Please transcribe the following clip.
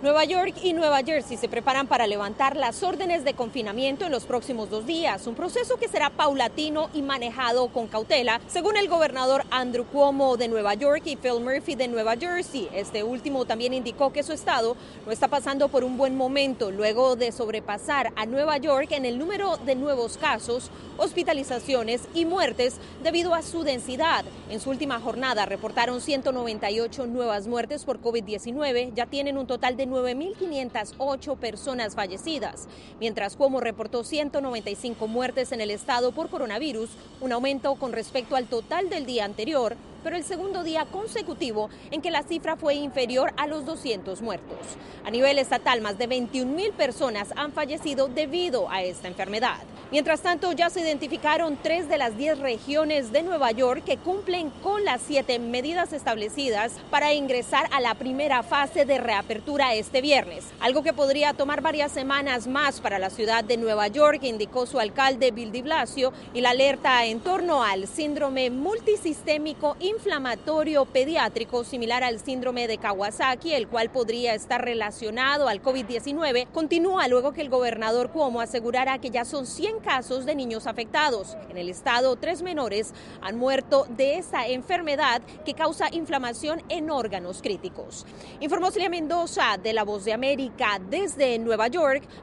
Nueva York y Nueva Jersey se preparan para levantar las órdenes de confinamiento en los próximos 2 días, un proceso que será paulatino y manejado con cautela, según el gobernador Andrew Cuomo de Nueva York y Phil Murphy de Nueva Jersey. Este último también indicó que su estado no está pasando por un buen momento luego de sobrepasar a Nueva York en el número de nuevos casos, hospitalizaciones y muertes debido a su densidad. En su última jornada reportaron 198 nuevas muertes por COVID-19, ya tienen un total de 9.508 personas fallecidas, mientras Cuomo reportó 195 muertes en el estado por coronavirus, un aumento con respecto al total del día anterior, pero el segundo día consecutivo en que la cifra fue inferior a los 200 muertos. A nivel estatal, más de 21,000 personas han fallecido debido a esta enfermedad. Mientras tanto, ya se identificaron 3 de las 10 regiones de Nueva York que cumplen con las 7 medidas establecidas para ingresar a la primera fase de reapertura este viernes, algo que podría tomar varias semanas más para la ciudad de Nueva York, indicó su alcalde Bill de Blasio, y la alerta en torno al síndrome multisistémico inflamatorio pediátrico similar al síndrome de Kawasaki, el cual podría estar relacionado al COVID-19, continúa luego que el gobernador Cuomo asegurara que ya son 100 casos de niños afectados. En el estado, 3 menores han muerto de esta enfermedad que causa inflamación en órganos críticos. Informó Celia Mendoza de La Voz de América desde Nueva York